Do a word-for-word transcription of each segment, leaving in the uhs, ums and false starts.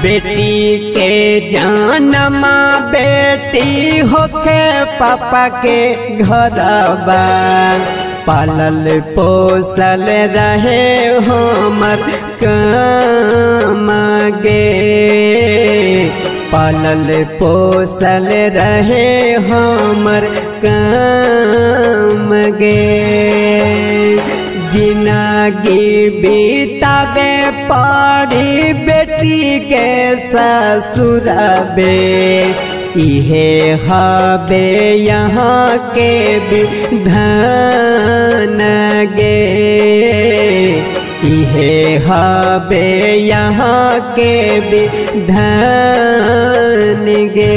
बेटी के जन्मा बेटी होके पापा के घरबा पालल पोसल रहे हमर काम गे पालल पोसल रहे हमर काम गे जिंदगी बीताबे पड़ी बेटी के ससुरबे इहे हबे यहाँ के विधान गे इहे हबे यहाँ के विधान गे।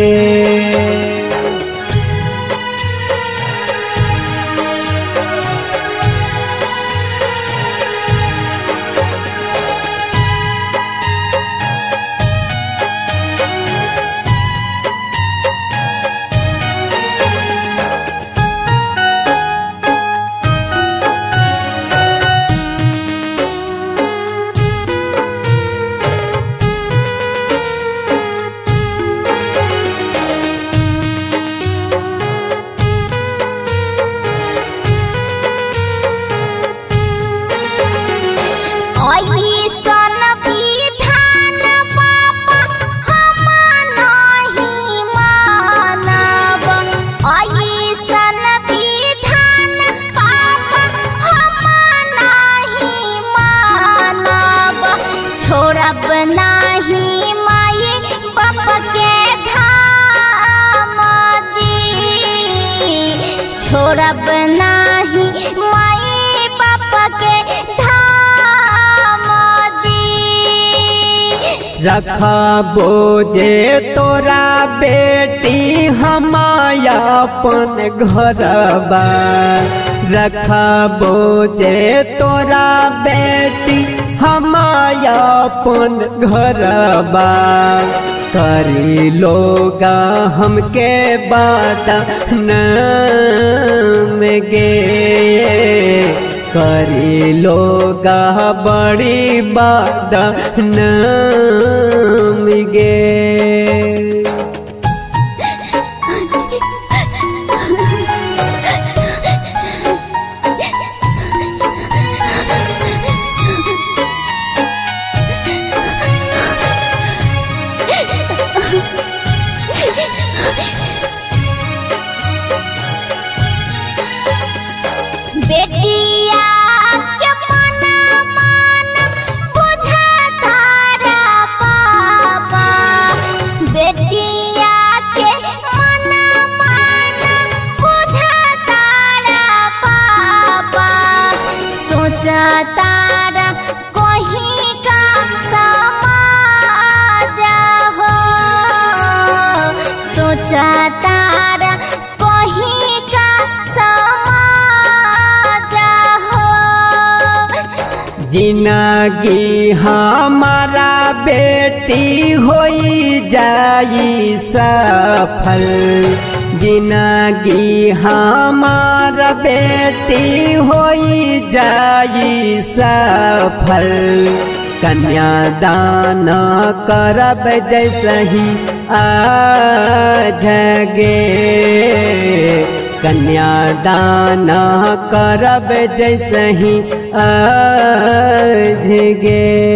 छोड़ब नाही माई पापा के धाम जी। रखबो जे तोरा बेटी हमाया अपन घरबा रखबो जे तोरा बेटी हमाया अपन घरबा करी लोगा हमके बाता नाम गे करी लोगा बड़ी बाता नाम गे। बेटिया के मन मन बुझता रा पापा बेटिया के मन मन बुझता रा पापा सोचता रा कोही का समाज हो सोचता रा कोही का जिंदगी हमारा बेटी होई जाई सफल जिंदगी हमारा बेटी होई जाई सफल कन्यादान करब जैसे ही आज गे कन्यादान करब जैसे ही आज गे।